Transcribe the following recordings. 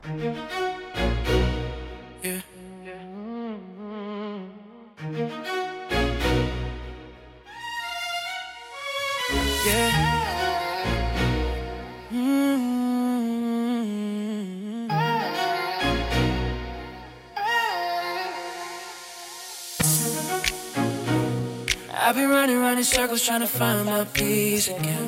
Yeah. Yeah. I've been running around in circles trying to find my peace again.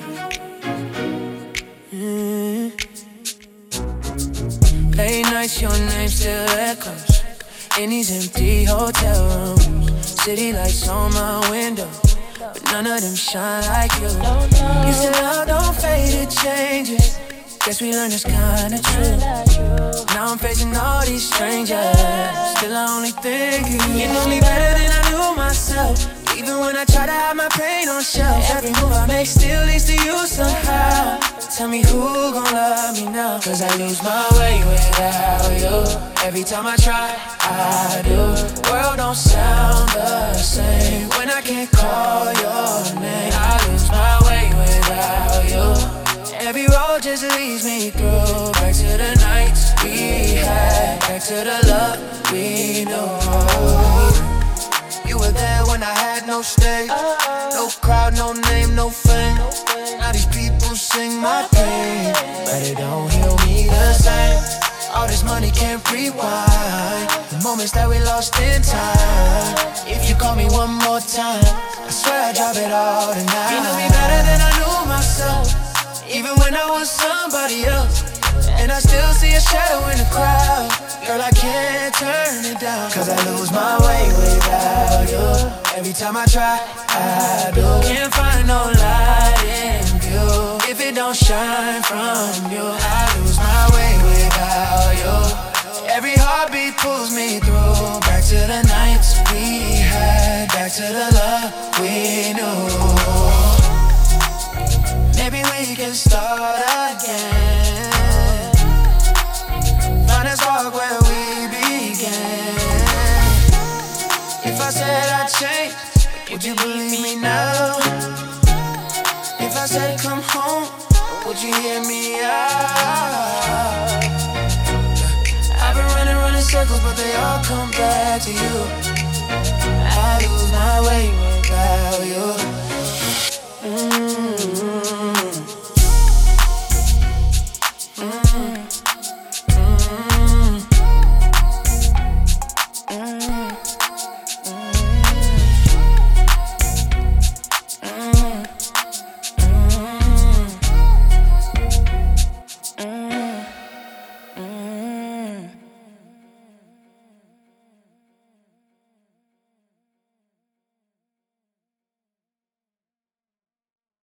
Late nights, your name still echoes in these empty hotel rooms. City lights on my window, but none of them shine like you. You said love don't fade, it changes. Guess we learned it's kinda true. Now I'm facing all these strangers, still I only think of you. You know me better than I knew myself. Even when I try to hide my pain on shelves, every move I make still leads to you somehow. Tell me who gon' love me now, cause I lose my way without you. Every time I try, I do. World don't sound the same when I can't call your name. I lose my way without you. Every road just leads me through. Back to the nights we had, back to the love we knew. You were there when I had no stage, no crowd, no name, no fame. Now these people sing my pain, but it don't heal me the same. All this money can't rewind the moments that we lost in time. If you call me one more time, I swear I drop it all tonight. You know me better than I knew myself, even when I was somebody else. And I still see a shadow in the crowd. Girl, I can't turn it down, cause I lose my way without you. Every time I try, I do. Can't find no light in view if it don't shine from you. I lose my way without you. Every heartbeat pulls me through. Back to the nights we had, back to the love we knew. Maybe we can start again. Find a spark where we began. If I said I'd change, would you believe me now? If I said come home, would you hear me out? I've been running circles, but they all come back to you. I lose my way without you.